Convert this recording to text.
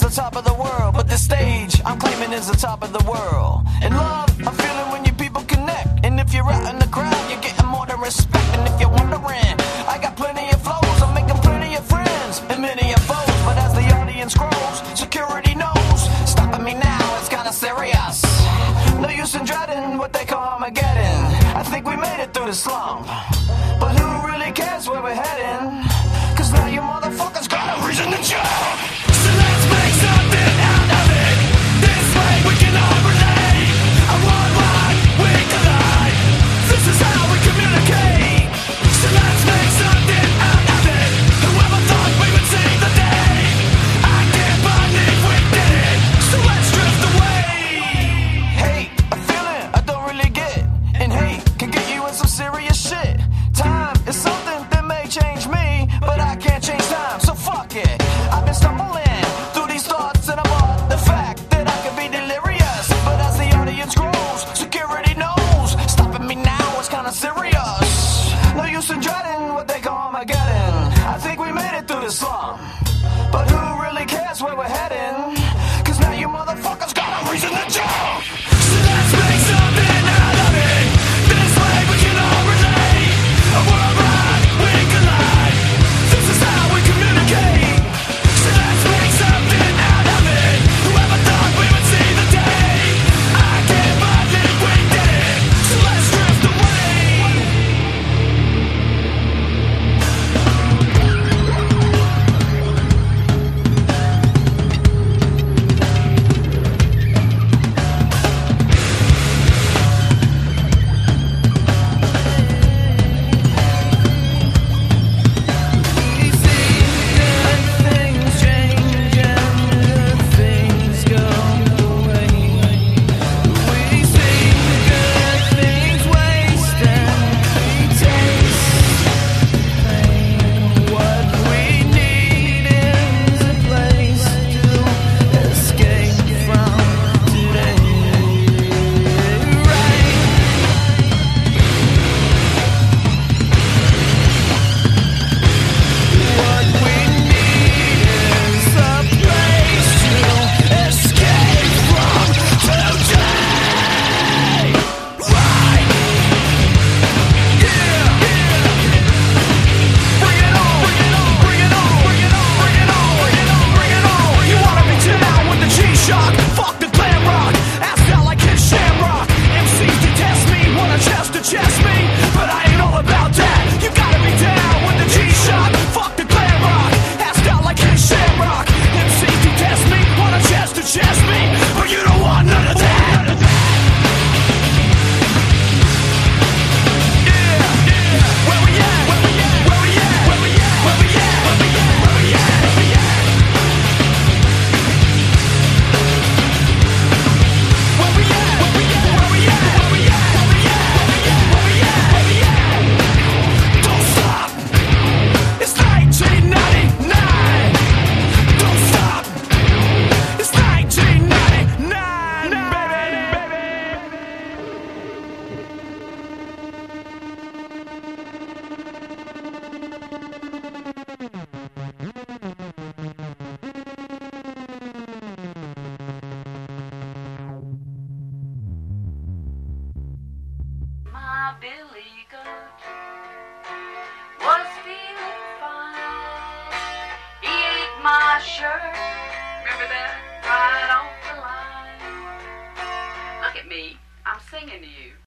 the top of the world, but this stage I'm claiming is the top of the world. And love, I'm feeling when you people connect. And if you're out in the crowd, you're getting more than respect. And if you're wondering, I got plenty of flows, I'm making plenty of friends and many of foes. But as the audience grows, security knows, stopping me now, it's kinda serious. No use in dreading what they call Armageddon. I think we made it through the slump, but who really cares where we're heading? Cause now you motherfuckers got a reason to jump. So let's make something out of it. This way we can all relate. A worldwide we collide. This is how we communicate. So let's make something out of it. Whoever thought we would see the day? I can't believe we did it. So let's drift away. Hate, a feeling I don't really get. And hate can get you in some serious shit. Time is something that may change me, but I can't change time, so fuck it. I've been stumbling through these thoughts and about the fact that I could be delirious. But as the audience grows, security knows, stopping me now is kinda serious. No use in dreading what they call Armageddon. I think we made it through the slum, but who really cares where we're heading? Cause now you motherfuckers got a reason to jump. So let's make something out of it. This way we can all relate. A worldwide we collide. This is how we communicate. So let's make something out of it. Whoever thought we would see the day? I can't believe we did it. So let's drift away. My Billy Goat was feeling fine. He ate my shirt, remember that? Right off the line. Look at me, I'm singing to you.